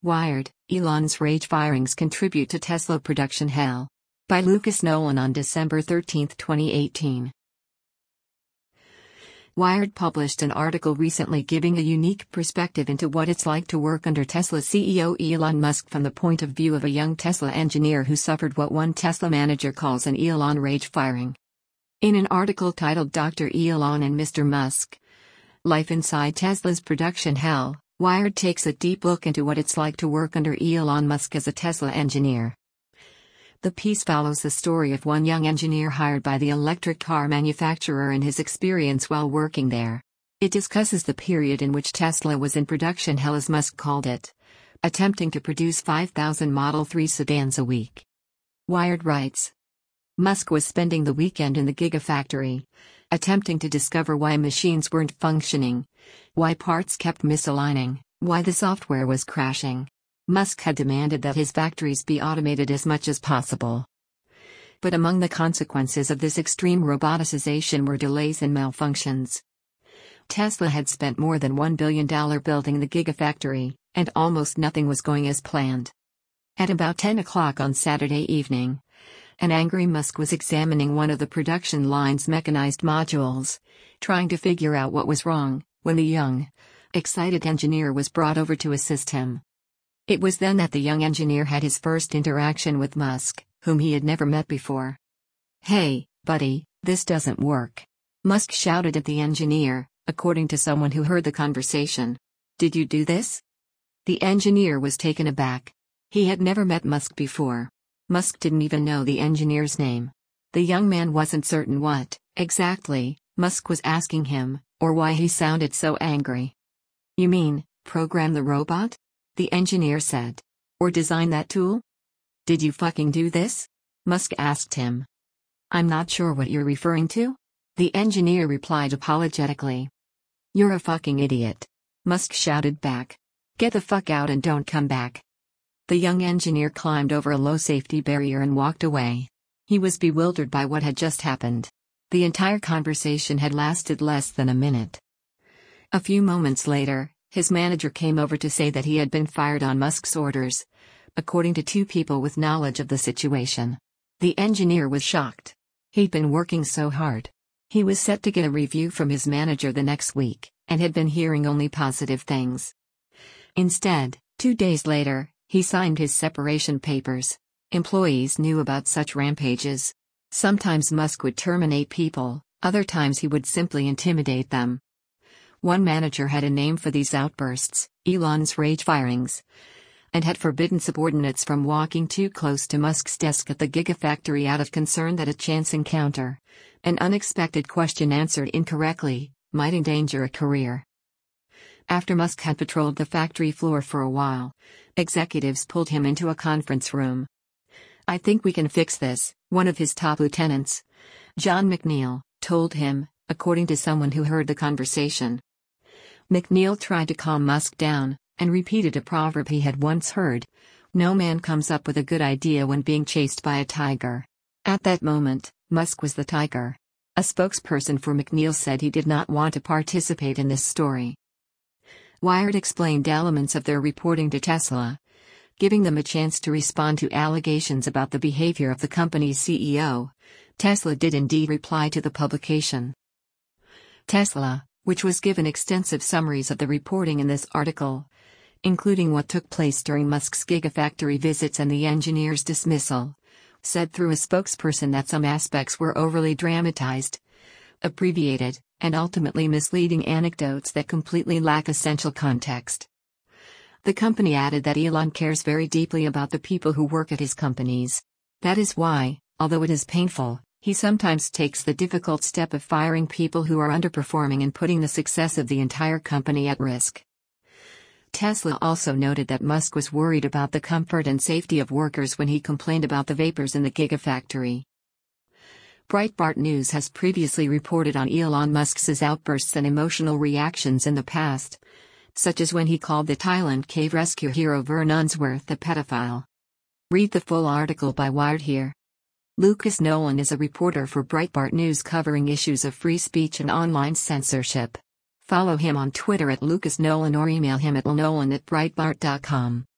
Wired, Elon's rage firings contribute to Tesla production hell. By Lucas Nolan on December 13, 2018. Wired published an article recently giving a unique perspective into what it's like to work under Tesla CEO Elon Musk from the point of view of a young Tesla engineer who suffered what one Tesla manager calls an Elon rage firing. In an article titled Dr. Elon and Mr. Musk: Life Inside Tesla's Production Hell, Wired takes a deep look into what it's like to work under Elon Musk as a Tesla engineer. The piece follows the story of one young engineer hired by the electric car manufacturer and his experience while working there. It discusses the period in which Tesla was in production hell, as Musk called it, attempting to produce 5,000 Model 3 sedans a week. Wired writes, Musk was spending the weekend in the Gigafactory, attempting to discover why machines weren't functioning, why parts kept misaligning, why the software was crashing. Musk had demanded that his factories be automated as much as possible. But among the consequences of this extreme roboticization were delays and malfunctions. Tesla had spent more than $1 billion building the Gigafactory, and almost nothing was going as planned. At about 10 o'clock on Saturday evening, an angry Musk was examining one of the production line's mechanized modules, trying to figure out what was wrong, when the young, excited engineer was brought over to assist him. It was then that the young engineer had his first interaction with Musk, whom he had never met before. "Hey, buddy, this doesn't work," Musk shouted at the engineer, according to someone who heard the conversation. "Did you do this?" The engineer was taken aback. He had never met Musk before. Musk didn't even know the engineer's name. The young man wasn't certain what, exactly, Musk was asking him, or why he sounded so angry. "You mean, program the robot?" the engineer said. "Or design that tool? Did you fucking do this?" Musk asked him. "I'm not sure what you're referring to," the engineer replied apologetically. "You're a fucking idiot," Musk shouted back. "Get the fuck out and don't come back." The young engineer climbed over a low safety barrier and walked away. He was bewildered by what had just happened. The entire conversation had lasted less than a minute. A few moments later, his manager came over to say that he had been fired on Musk's orders, according to two people with knowledge of the situation. The engineer was shocked. He'd been working so hard. He was set to get a review from his manager the next week, and had been hearing only positive things. Instead, 2 days later, he signed his separation papers. Employees knew about such rampages. Sometimes Musk would terminate people, other times he would simply intimidate them. One manager had a name for these outbursts, Elon's rage firings, and had forbidden subordinates from walking too close to Musk's desk at the Gigafactory out of concern that a chance encounter, an unexpected question answered incorrectly, might endanger a career. After Musk had patrolled the factory floor for a while, executives pulled him into a conference room. "I think we can fix this," one of his top lieutenants, John McNeil, told him, according to someone who heard the conversation. McNeil tried to calm Musk down, and repeated a proverb he had once heard: "No man comes up with a good idea when being chased by a tiger." At that moment, Musk was the tiger. A spokesperson for McNeil said he did not want to participate in this story. Wired explained elements of their reporting to Tesla, giving them a chance to respond to allegations about the behavior of the company's CEO. Tesla did indeed reply to the publication. Tesla, which was given extensive summaries of the reporting in this article, including what took place during Musk's Gigafactory visits and the engineer's dismissal, said through a spokesperson that some aspects were overly dramatized, abbreviated, and ultimately misleading anecdotes that completely lack essential context. The company added that Elon cares very deeply about the people who work at his companies. That is why, although it is painful, he sometimes takes the difficult step of firing people who are underperforming and putting the success of the entire company at risk. Tesla also noted that Musk was worried about the comfort and safety of workers when he complained about the vapors in the Gigafactory. Breitbart News has previously reported on Elon Musk's outbursts and emotional reactions in the past, such as when he called the Thailand cave rescue hero Vern Unsworth a pedophile. Read the full article by Wired here. Lucas Nolan is a reporter for Breitbart News covering issues of free speech and online censorship. Follow him on Twitter at Lucas Nolan or email him at lnolan@breitbart.com.